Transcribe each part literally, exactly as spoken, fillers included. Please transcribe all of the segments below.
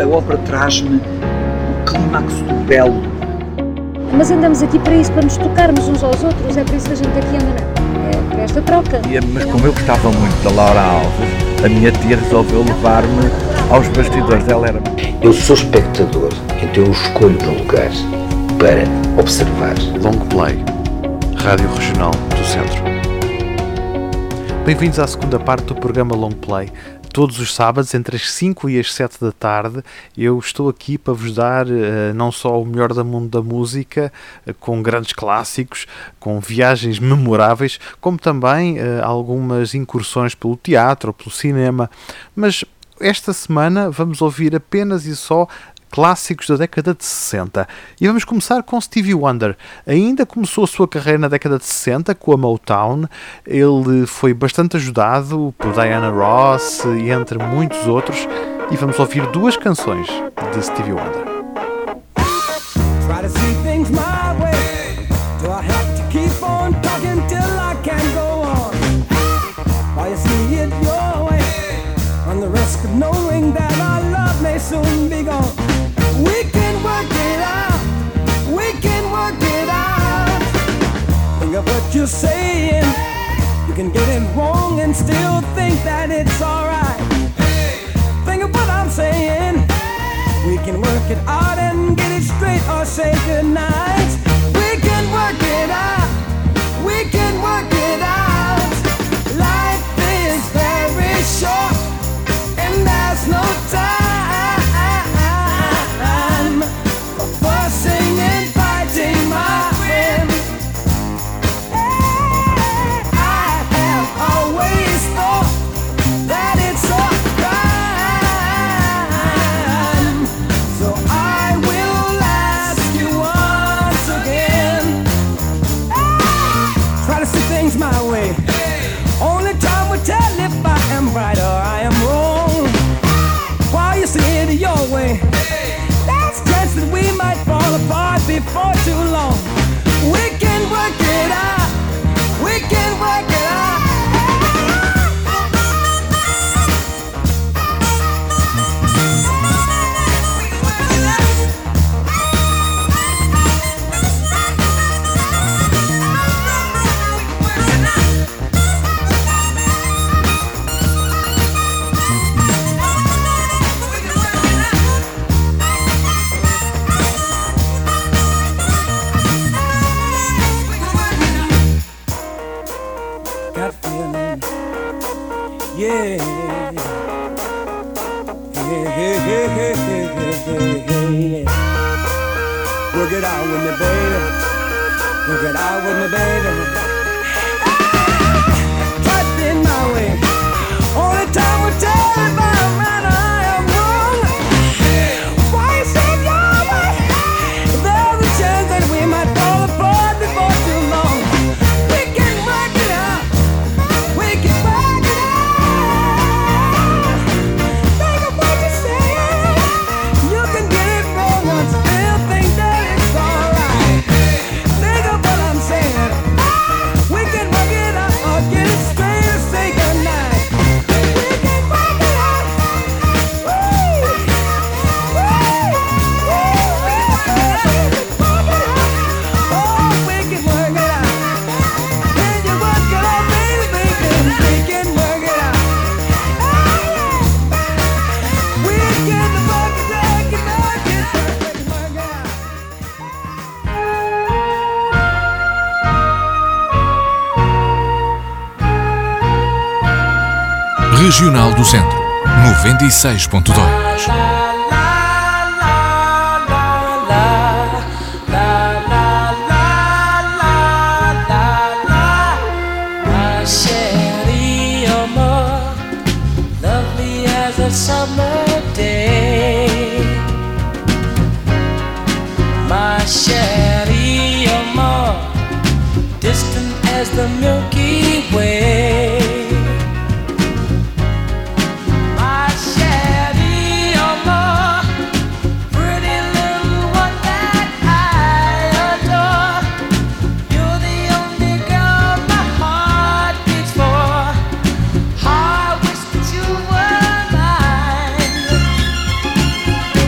a ópera traz-me o clímax do belo. Mas andamos aqui para isso, para nos tocarmos uns aos outros, é por isso que a gente aqui anda, não é? É para esta troca. Mas como eu gostava muito da Laura Alves, a minha tia resolveu levar-me aos bastidores. Ela era... Eu sou espectador, então eu escolho um lugar para observar. Long Play, Rádio Regional do Centro. Bem-vindos à segunda parte do programa Long Play. Todos os sábados, entre as cinco e as sete da tarde, eu estou aqui para vos dar uh, não só o melhor do mundo da música, uh, com grandes clássicos, com viagens memoráveis, como também uh, algumas incursões pelo teatro ou pelo cinema. Mas esta semana vamos ouvir apenas e só clássicos da década de sessenta. E vamos começar com Stevie Wonder. Ainda começou a sua carreira na década de sessenta com a Motown. Ele foi bastante ajudado por Diana Ross e entre muitos outros. E vamos ouvir duas canções de Stevie Wonder. Try to see things my way. Do I have to keep on talking till I can't go on? While you see it your way, on the risk of knowing that our love may soon be gone. We can work it out, we can work it out. Think of what you're saying, you can get it wrong and still think that it's alright. Think of what I'm saying, we can work it out and get it straight or say goodnight. We can work it out, we can work it out. Life is very short and there's no time. Right or I am wrong. While you see it your way, there's a chance that we might fall apart before too long. We can work it out, we can work it out. Yeah, hey, hey, hey, hey, hey, hey, hey. Work it out with me, baby. Work it out with me, baby. Try it in my way. Only time will tell if I'm right or I am wrong. Why you say your way? There's a chance that we might fall apart before too long. We can work it out. We can work it out. Regional do Centro, noventa e seis ponto dois. The Milky Way. My Sherry, oh more, pretty little one that I adore. You're the only girl my heart beats for. How I wish that you were mine.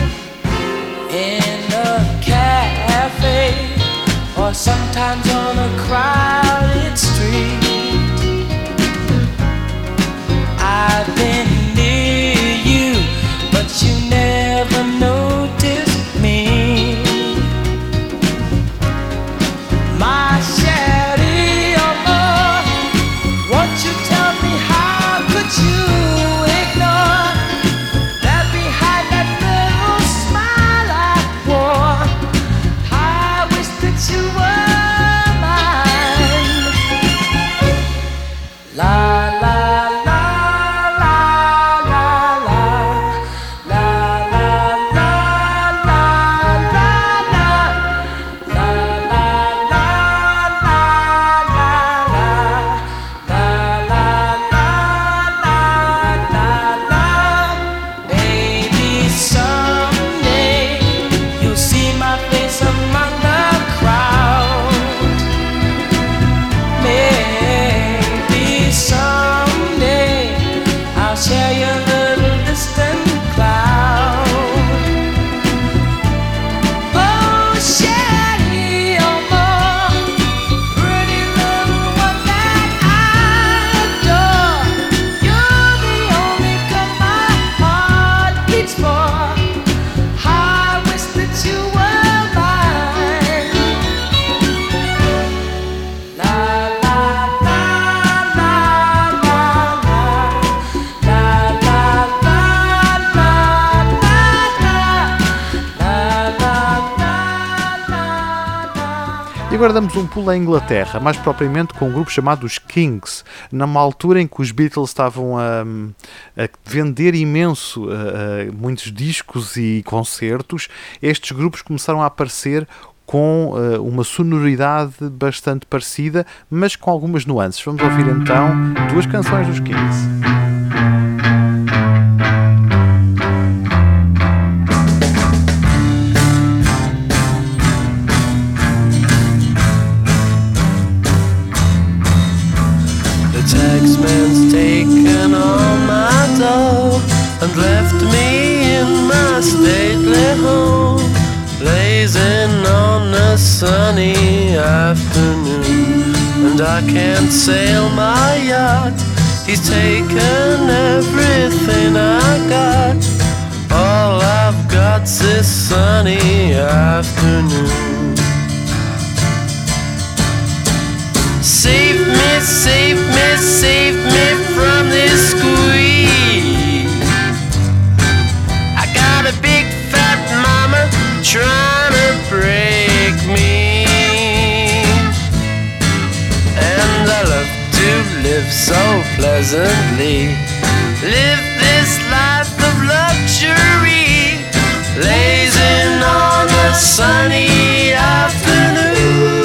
agora damos um pulo à Inglaterra, mais propriamente com um grupo chamado os Kings, numa altura em que os Beatles estavam a, a vender imenso a, a muitos discos e concertos. Estes grupos começaram a aparecer com uh, uma sonoridade bastante parecida, mas com algumas nuances. Vamos ouvir então duas canções dos Kings. Taxman's taken all my dough and left me in my stately home, blazing on a sunny afternoon. And I can't sail my yacht, he's taken everything I got. All I've got's this sunny afternoon. Save me, save me, save me from this squeeze. I got a big fat mama trying to break me, and I love to live so pleasantly, live this life of luxury, blazing on a sunny afternoon.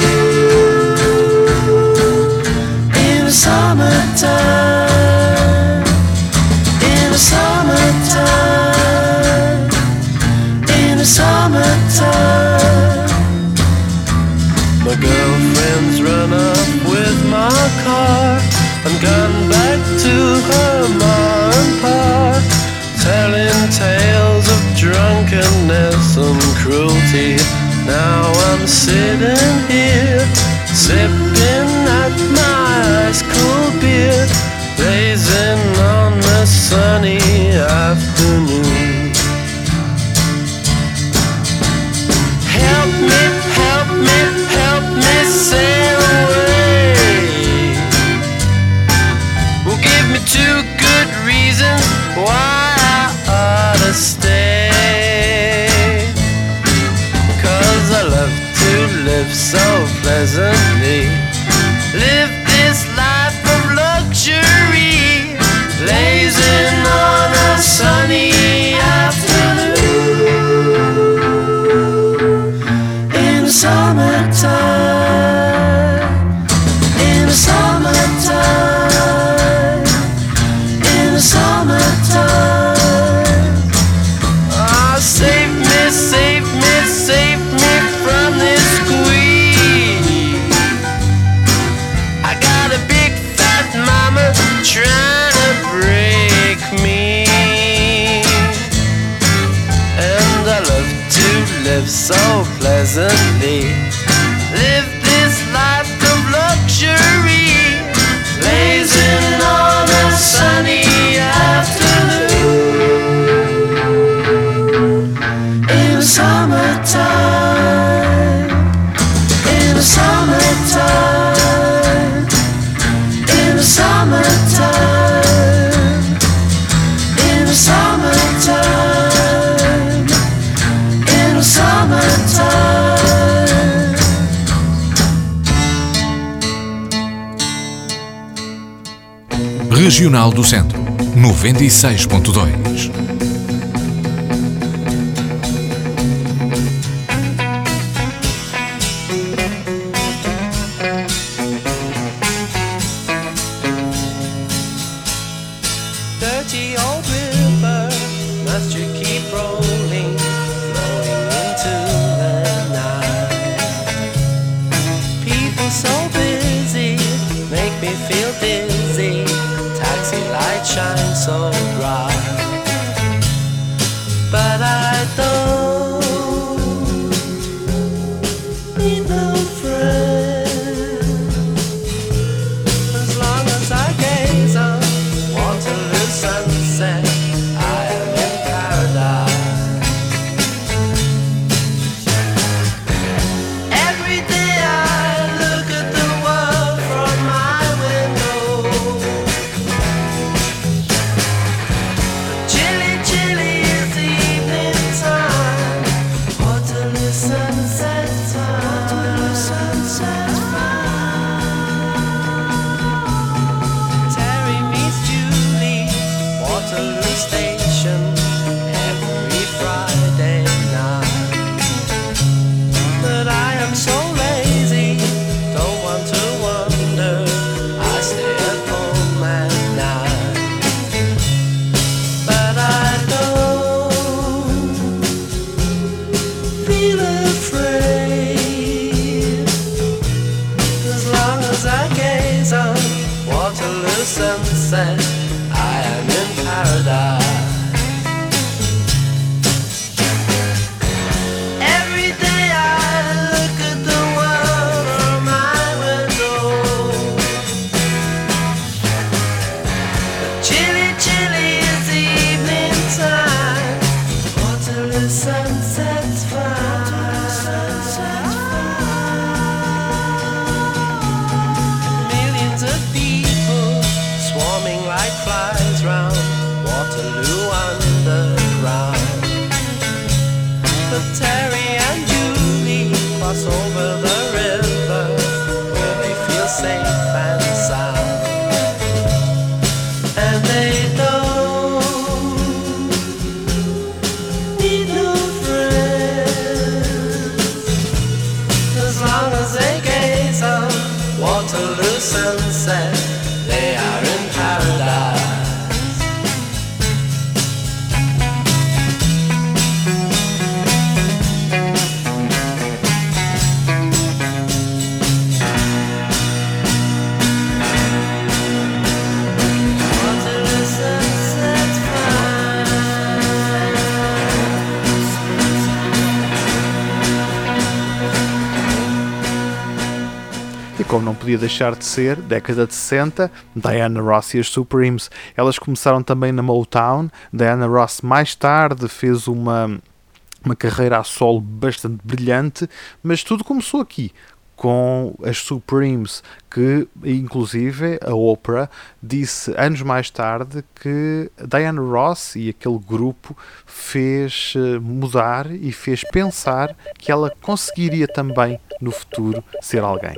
Summertime, in the summertime, in the summertime. My girlfriend's run up with my car and gone back to her ma and pa, telling tales of drunkenness and cruelty. Now I'm sitting here, sipping at my ice cold beer, blazing on a sunny afternoon. Help me, help me, help me sail away. Well, give me two good reasons why I ought to stay. 'Cause I love to live so pleasantly, live this life of luxury, blazing on a sunny afternoon. In the summertime, in the summertime, in the summertime. Ah, save me, save me, save me from this squeeze. I got a big fat mama trying to break me, and I love to live so pleasantly, live this life of luxury, blazing on a sunny afternoon. In the summertime, in the summertime, in the summertime, in the summertime, in the summertime. Regional do Centro, noventa e seis ponto dois. Dirty old river, must you keep rolling, flowing into the night? People so busy, make me feel dizzy, taxi lights shine so bright, but I don't need no friend, as long as I gaze on Waterloo sunset, I am in paradise. Every day I look at the world from my window. e como não podia deixar de ser, década de sessenta, Diana Ross e as Supremes. Elas começaram também na Motown. Diana Ross mais tarde fez uma, uma carreira a solo bastante brilhante, mas tudo começou aqui, com as Supremes, que inclusive a Oprah disse anos mais tarde que Diana Ross e aquele grupo fez mudar e fez pensar que ela conseguiria também no futuro ser alguém.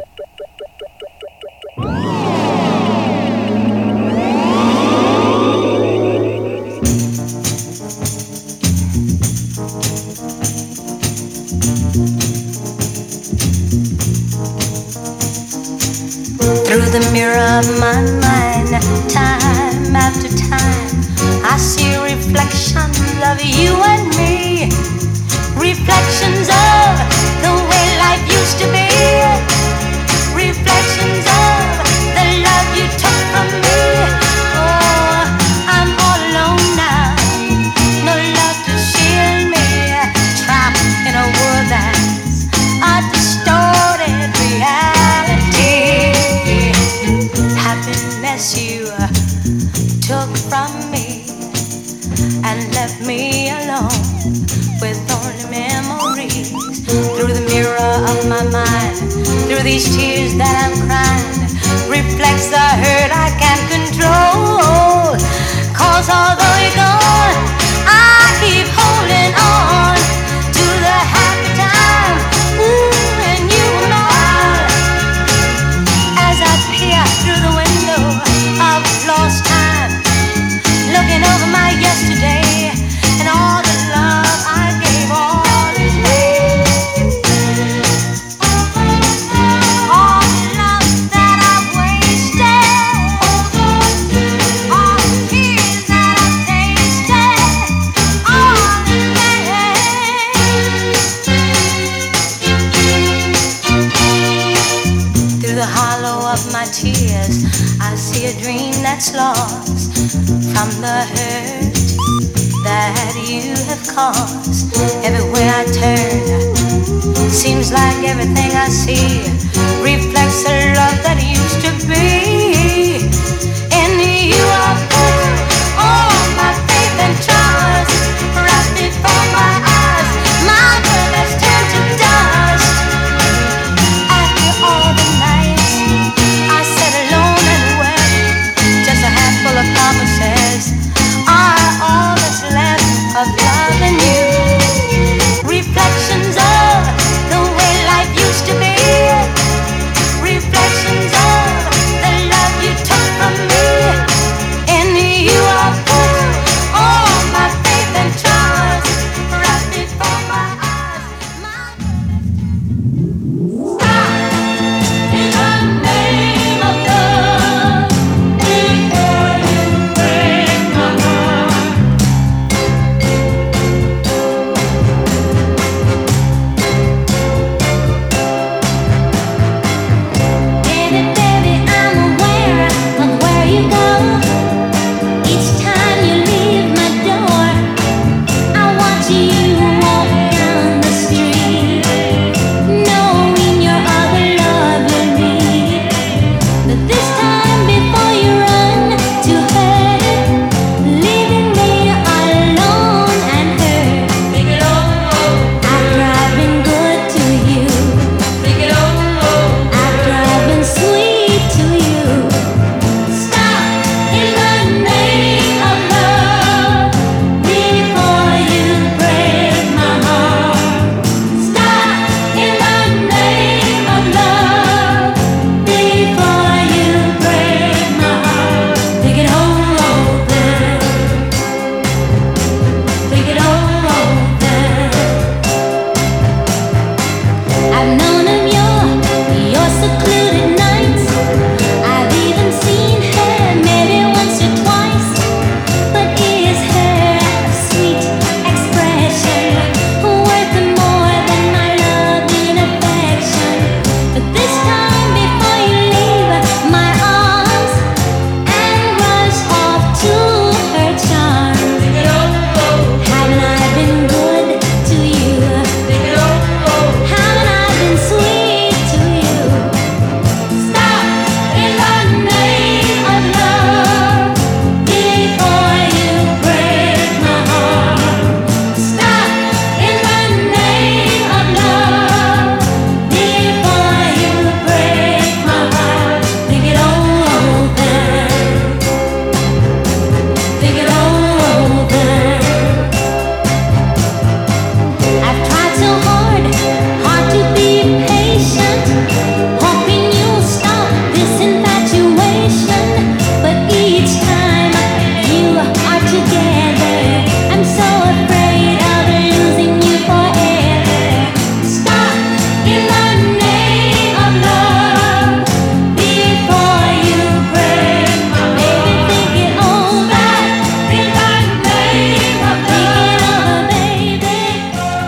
Through the mirror of my mind, time after time, I see reflections of you and me. Reflections of the way life used to be. Reflections of the love you took from me. Oh, I'm all alone now, no love to shield me. Trapped in a world that's a distorted reality. Happiness you took from me and left me alone with only memories. Through the mirror of my mind, through these tears that I'm crying, reflects the hurt I can't control. Cause although you're gone, I keep holding on to the happy time. Ooh, and you were mine. As I peer through the window of lost time, looking over my yesterday and all the love I gave all is gone. All the love that I wasted, all the tears that I tasted, all the pain. Through the hollow of my tears, I see a dream that's lost from the hurt that you have caused. Everywhere I turn, seems like everything I see reflects the love that used to be. In you I put all my faith and trust, right before my eyes, my world has turned to dust. After all the nights I sat alone and wept, just a handful of promises are all that's left of love and you. Reflections of the way life used to be. Reflections of the love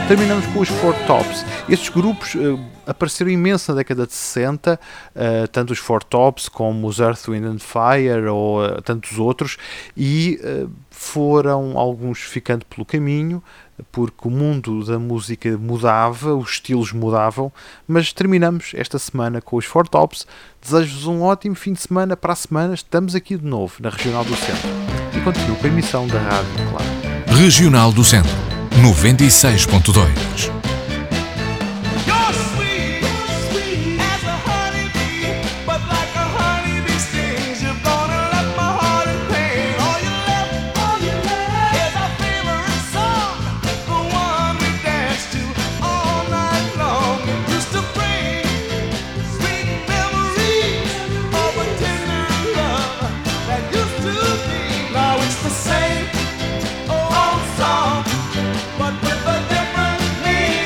Terminamos com os Four Tops. Estes grupos uh, apareceram imenso na década de sessenta, uh, tanto os Four Tops como os Earth, Wind and Fire ou uh, tantos outros, e uh, foram alguns ficando pelo caminho, porque o mundo da música mudava, os estilos mudavam, mas terminamos esta semana com os Four Tops. Desejo-vos um ótimo fim de semana. Para a semana estamos aqui de novo na Regional do Centro. E continuo com a emissão da Rádio Claro. Regional do Centro, noventa e seis ponto dois. Same old song, but with a different meaning.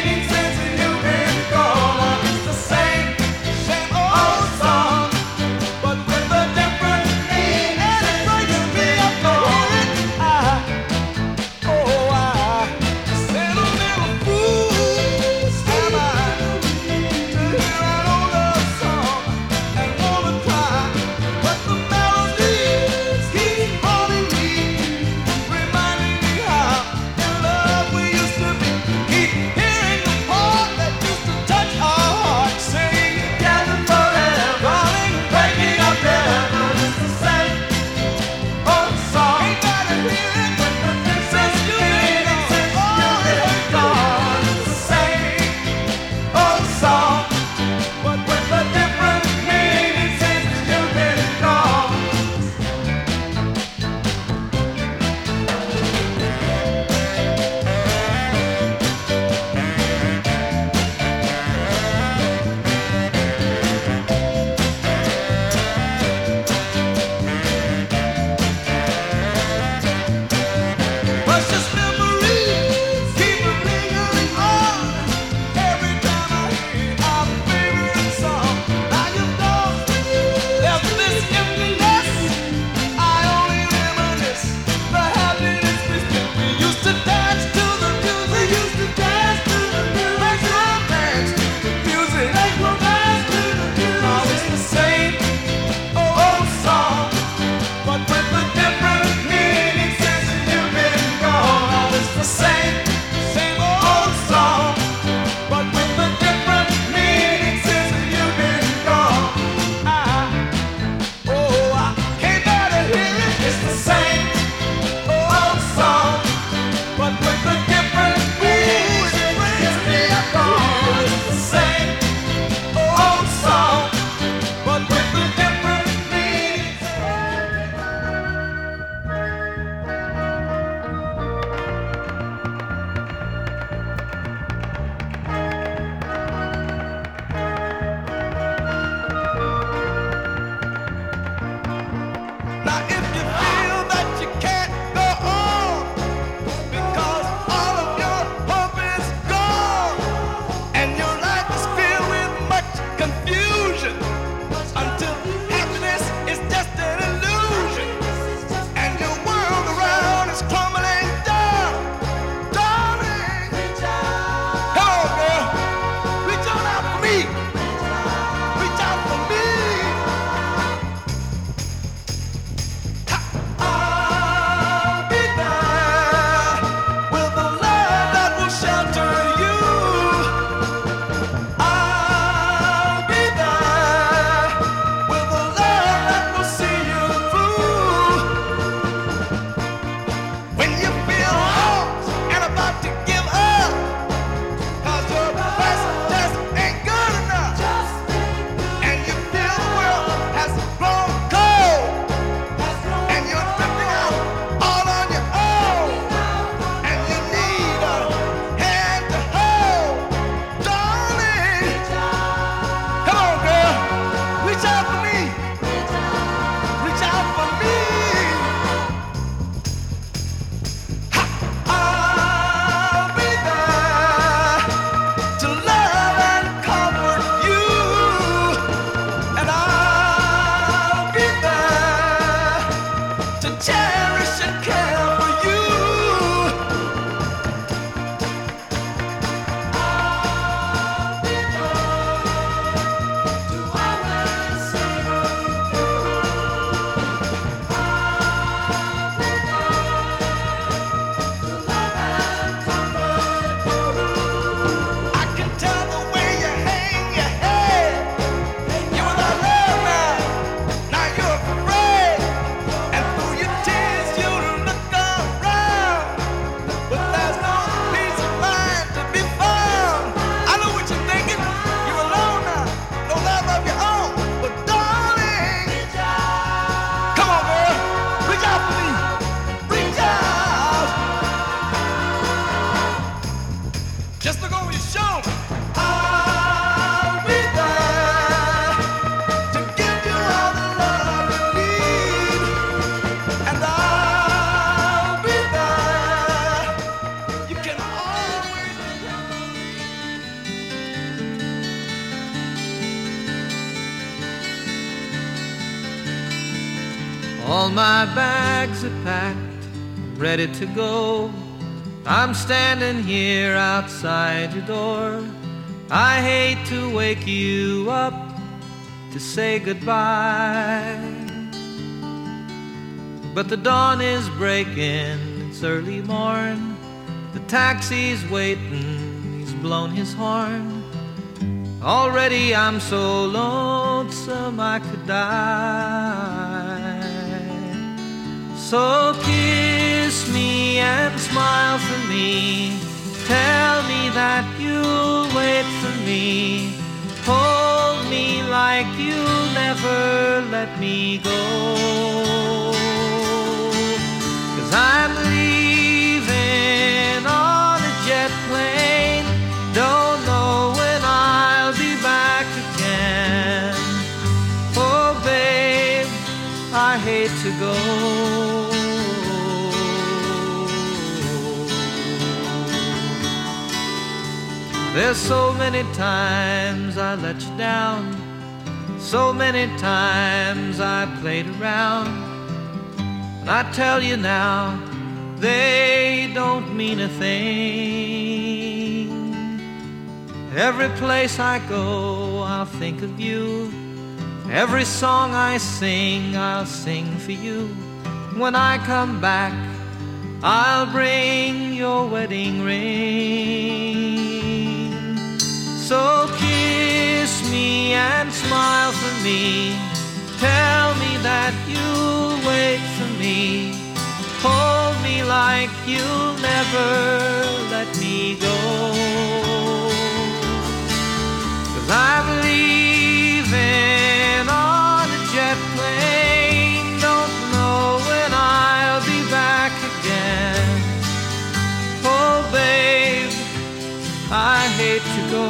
my bags are packed, ready to go. I'm standing here outside your door. I hate to wake you up to say goodbye, but the dawn is breaking, it's early morn. The taxi's waiting, he's blown his horn. Already I'm so lonesome I could die. So kiss me and smile for me. Tell me that you'll wait for me. Hold me like you'll never let me go. 'Cause I'm leaving on a jet plane. Don't know when I'll be back again. Oh babe, I hate to go. There's so many times I let you down, so many times I played around, and I tell you now, they don't mean a thing. Every place I go, I'll think of you. Every song I sing, I'll sing for you. When I come back, I'll bring your wedding ring. So kiss me and smile for me. Tell me that you'll wait for me. Hold me like you'll never let me go. 'Cause I'm leaving on a jet plane. Don't know when I'll be back again. Oh babe, I hate to go.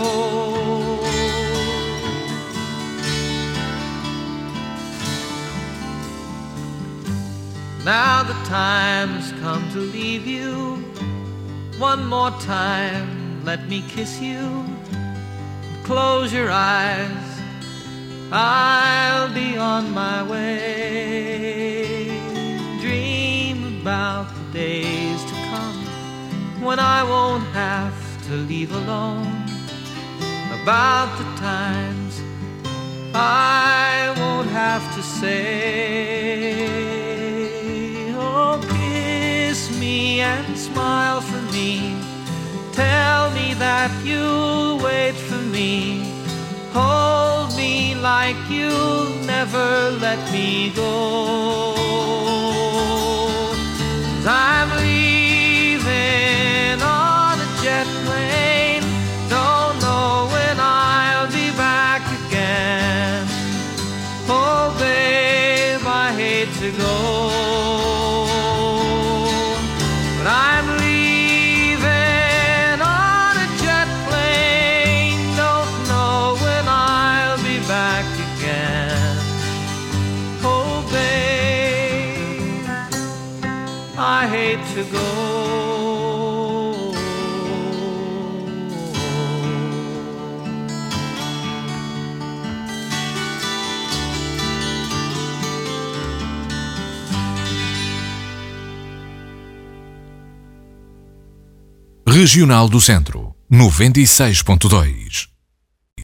Now the time's come to leave you. One more time, let me kiss you. Close your eyes, I'll be on my way. Dream about the days to come when I won't have to leave alone. About the times I won't have to say. Oh, kiss me and smile for me. Tell me that you'll wait for me. Hold me like you'll never let me go. 'Cause I'm leaving on a jet plane. Don't know when I'll be back again. Oh babe, I hate to go, but I'm leaving on a jet plane. Don't know when I'll be back again. Oh babe, I hate to go. Regional do Centro, noventa e seis ponto dois.